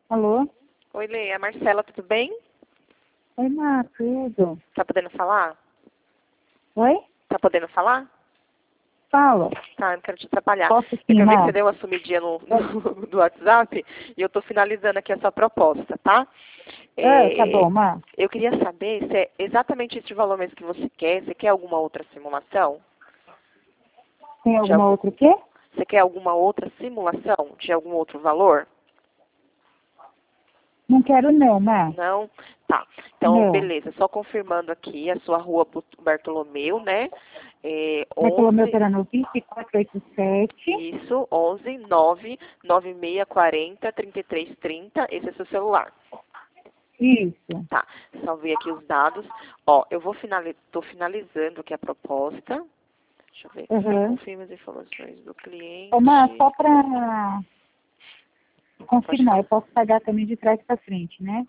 Alô? Oi, Lê, é a Marcela, tudo bem? Oi, Má, tudo? Tá podendo falar? Oi? Tá podendo falar? Fala. Tá, não quero te atrapalhar. Posso É sim, que eu vi que Má? você deu uma sumidinha do WhatsApp e eu tô finalizando aqui a sua proposta, tá? Tá É, bom, Má. eu queria saber se é exatamente esse valor mesmo que você quer. Você quer alguma outra simulação? Tem De alguma algum... outra o quê? Você quer alguma outra simulação de algum outro valor? Não quero não, Má. Não? Tá. Então, Não. beleza. Só confirmando aqui a sua rua Bartolomeu, né? Bartolomeu 11, Teranovice, 487. isso, 11 9 9640 3330. Esse é seu celular. Isso. Tá. Salvei aqui os dados. Ó, eu vou tô finalizando aqui a proposta. Deixa eu ver. Uhum. Confirme as informações do Ô, Má, cliente. só pra Pode confirmar, eu falar. posso pagar também de trás pra frente, né?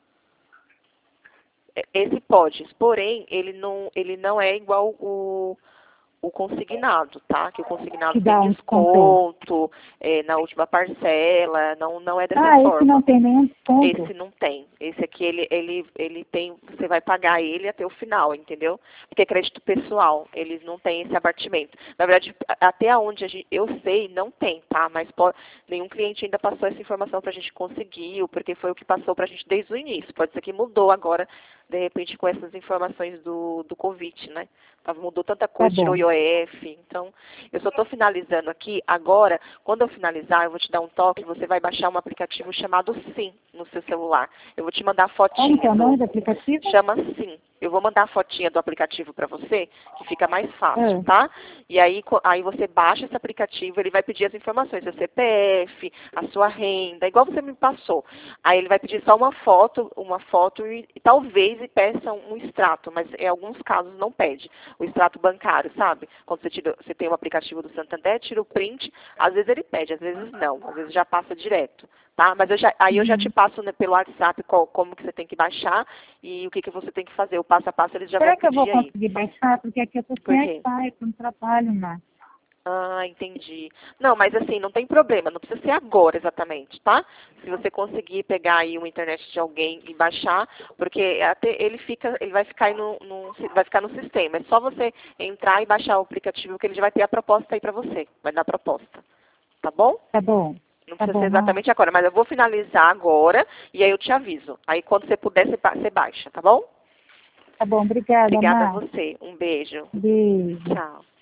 Esse pode, porém, ele não é igual o consignado, tá? Que o consignado Que tem dá um descontão. desconto na última parcela, não é dessa Ah, esse não forma. tem nenhum desconto? Esse não tem. Esse aqui, ele tem, você vai pagar ele até o final, entendeu? Porque é crédito pessoal, eles não têm esse abatimento. Na verdade, até onde eu sei, não tem, tá? Mas nenhum cliente ainda passou essa informação pra gente conseguir, porque foi o que passou pra gente desde o início. Pode ser que mudou agora, de repente, com essas informações do Covid, né? Mudou tanta Tá coisa, tirou o bom. IOF. Então, eu só estou finalizando aqui. Agora, quando eu finalizar, eu vou te dar um toque. Você vai baixar um aplicativo chamado Sim no seu celular. Eu vou te mandar a Como que fotinha é o nome do... do aplicativo? Chama Sim. Eu vou mandar a fotinha do aplicativo para você, que fica mais fácil, Ah, tá? E aí, aí você baixa esse aplicativo, ele vai pedir as informações, seu CPF, a sua renda, igual você me passou. Aí ele vai pedir só uma foto e talvez peça um extrato, mas em alguns casos não pede. O extrato bancário, sabe? Quando você tem o aplicativo do Santander, tira o print, às vezes ele pede, às vezes não, às vezes já passa direto, tá? Mas aí eu já te uhum. passo, né, pelo WhatsApp como que você tem que baixar e o que você tem que fazer. O passo a passo eles já vão Será que eu vou pedir aí. conseguir baixar? Porque aqui eu tô Por sem quê? Wi-Fi, eu não trabalho, Má. Ah, entendi. Não, mas assim, não tem problema, não precisa ser agora exatamente, tá? Se você conseguir pegar aí uma internet de alguém e baixar, porque até ele vai ficar aí vai ficar no sistema. É só você entrar e baixar o aplicativo que ele já vai ter a proposta aí pra você. Vai dar a proposta. Tá bom? Tá bom. Não Tá precisa ser bom, Má. exatamente agora, mas eu vou finalizar agora e aí eu te aviso. Aí quando você puder, você baixa, tá bom? Tá bom, obrigada, Obrigada a Má. você. Um beijo. Beijo. Tchau.